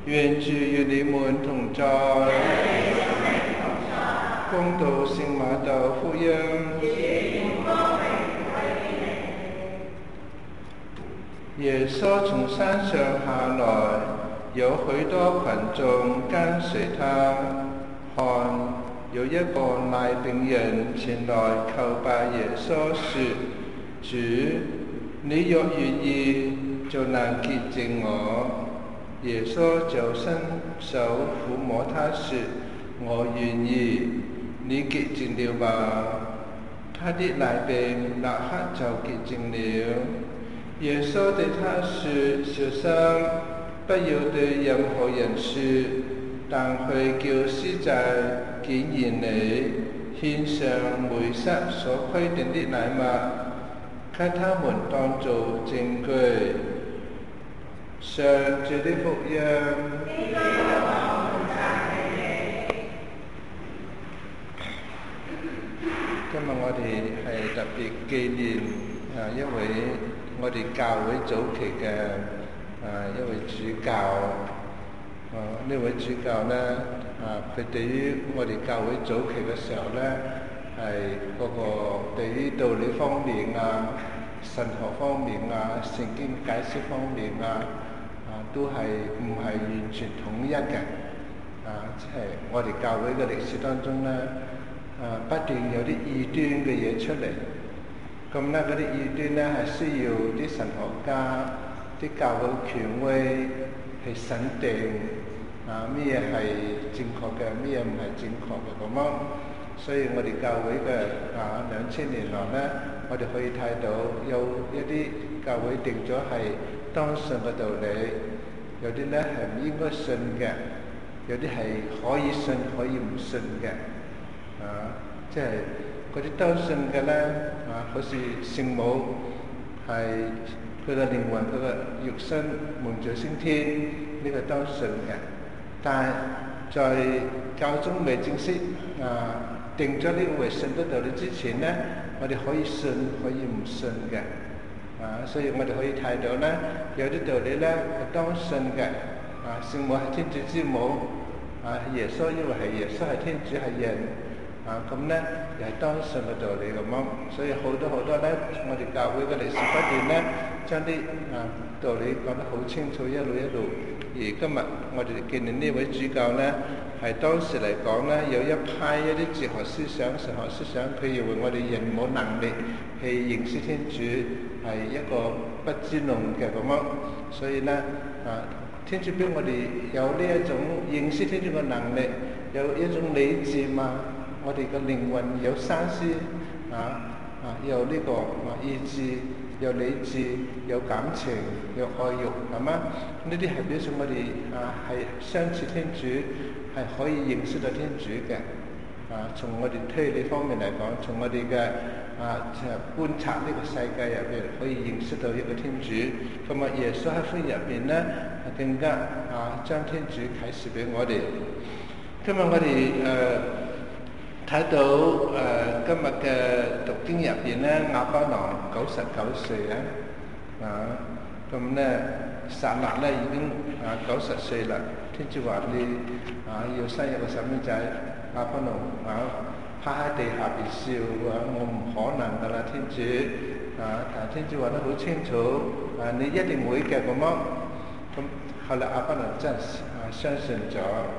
願主與你們同在。恭讀聖馬竇福音。耶穌從山上下來，有許多群眾跟隨他。看，有一個癩病人前來求拜耶穌，說：主，你若願意，就能潔淨我。耶穌就伸手撫摸他，說：我願意，你潔淨了吧。他的癩病立刻就潔淨了。耶穌對他說：小心，不要對任何人說，但去叫司祭檢驗你，獻上梅瑟所規定的禮物，給他們當作證據。上主的福音。今日我哋係特別紀念一位我哋教會早期嘅一位主教。呢位主教呢，佢對於我哋教會早期嘅時候呢，係嗰個對於道理方面神學方面聖經解釋方面都係唔係完全統一嘅。即係我哋教會嘅歷史當中呢，不斷有啲異端嘅嘢出嚟。咁呢，嗰啲異端呢係需要啲神學家、啲教會權威去審定咩係正確嘅，咩唔係正確嘅咁樣。所以我哋教會嘅2000年來呢，我哋可以睇到有一啲教會定咗係當信嘅道理，有啲呢係唔應該信嘅，有啲係可以信可以唔信嘅。即係嗰啲當信嘅呢，好似聖母係佢嘅靈魂、佢嘅肉身蒙著升天，呢個當信嘅。但係在教宗未正式定咗呢個為信嘅道理之前呢，我哋可以信可以唔信嘅。所以我哋可以睇到呢，有啲道理呢係當信嘅。聖母係天主之母，耶穌因為係耶穌係天主係人。咁呢又係當信嘅道理咁樣。所以好多呢，我哋教會嘅歷史不斷呢，將啲道理講得好清楚，一路。而今日我哋紀念呢位主教呢，係當時嚟講呢，有一啲哲學思想、神學思想，佢認為我哋人冇能力去認識天主，係一個不知論嘅咁樣。所以呢，天主俾我哋有呢一種認識天主嘅能力，有一種理智嘛。我哋嘅靈魂有三思，有呢個意志，有理智，有感情，有愛欲，係嘛？呢啲係表示我哋係相似天主，係可以認識到天主嘅。從我哋推理方面嚟講，從我哋嘅觀察呢個世界入邊，可以認識到一個天主。咁耶穌喺福音入邊呢，更加將天主啟示俾我哋。今日我哋睇到今日嘅讀經入邊呢，亞巴郎99歲咁呢，撒辣呢已經90歲啦。天主話你要生一個細蚊仔，亞巴郎趴喺地下邊笑，我唔可能噶啦，天主但天主話得好清楚，你一定會嘅咁樣。咁後來亞巴郎真係相信咗，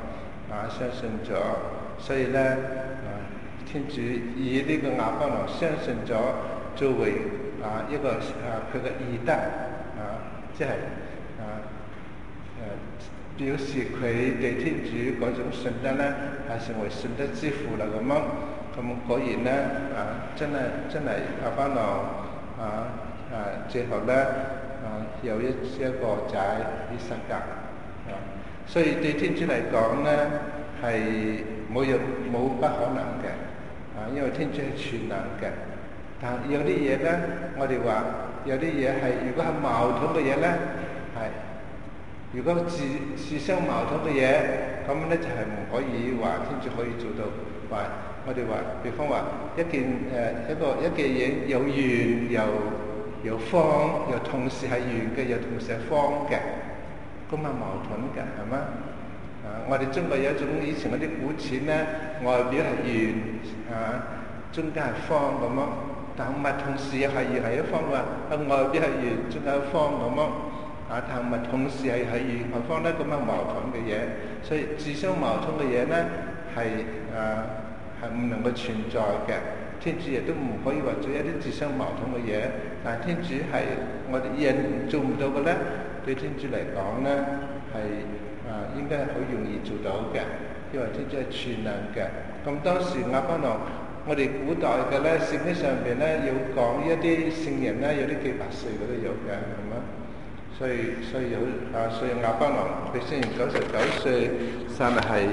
所以呢，天主以呢個亞巴郎相信咗作為一個佢嘅義德，即係表示佢對天主嗰種信德呢，係成為信德之父啦咁樣。咁果然呢，真係亞巴郎最後呢，有一個仔依撒格。所以對天主嚟講呢，係冇不可能嘅。因為天主係全能嘅。但有啲嘢呢，我哋話有啲嘢係如果係矛盾嘅嘢呢，係如果自相矛盾嘅嘢，咁呢就係唔可以話天主可以做到。話我哋話，比方話一件嘢有圓有方，又同時係圓嘅，又同時係方嘅。 咁啊矛盾嘅係嘛？我哋中國有一種以前嗰啲古錢咧，外表係圓中間係方咁樣，但唔係同時係圓係一方嘅，外表係圓，中間係方咁樣。但唔係同時係圓係方咧，咁樣矛盾嘅嘢，所以自相矛盾嘅嘢咧係唔能夠存在嘅。天主亦都唔可以話做一啲自相矛盾嘅嘢，但係天主係我哋人做唔到嘅咧，對天主嚟講咧係應該係好容易做到嘅，因為天主係全能嘅。咁當時亞巴郎，我哋古代嘅咧聖經上邊咧要講一啲聖人咧，有啲幾百歲嘅都有嘅，係嘛？所以亞巴郎佢雖然99歲，生日係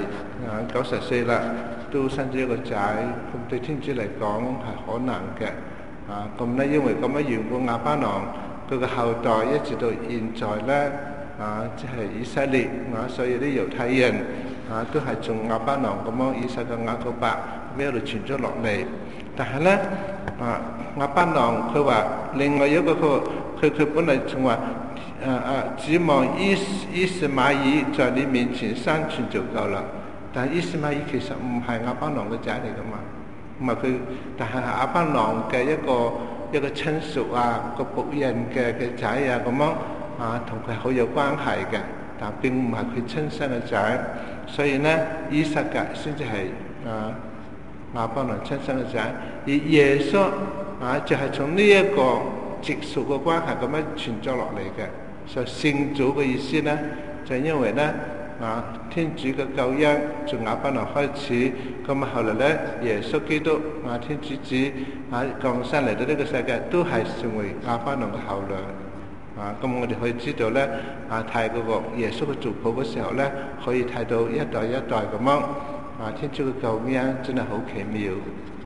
90歲啦，都生咗一個仔，咁對天主嚟講係可能嘅。咁咧因為咁樣緣故，亞巴郎佢嘅後代一直到現在咧，即係以色列所有啲猶太人都係從亞巴郎咁樣以撒嘅雅各伯咁一路傳咗落嚟。但係咧亞巴郎佢話另外一個佢本嚟仲話指望伊斯瑪爾在你面前生存就夠啦。但係伊斯瑪爾其實唔係亞巴郎嘅仔嚟噶嘛，唔係佢，但係亞巴郎嘅一個親屬個僕人嘅仔咁樣同佢好有關係嘅，但並唔係佢親生嘅仔，所以呢以撒格先至係亞巴郎親生嘅仔，而耶穌就係從呢一個直屬嘅關係咁樣傳咗落嚟嘅。所以聖祖嘅意思呢，就係因為呢天主嘅救恩從亞巴郎開始，咁後來呢耶穌基督天主子降生嚟到呢個世界，都係成為亞巴郎嘅後裔。咁我哋可以知道呢，睇嗰個耶穌嘅族譜嘅時候呢，可以睇到一代一代咁樣，天主嘅救恩真係好奇妙。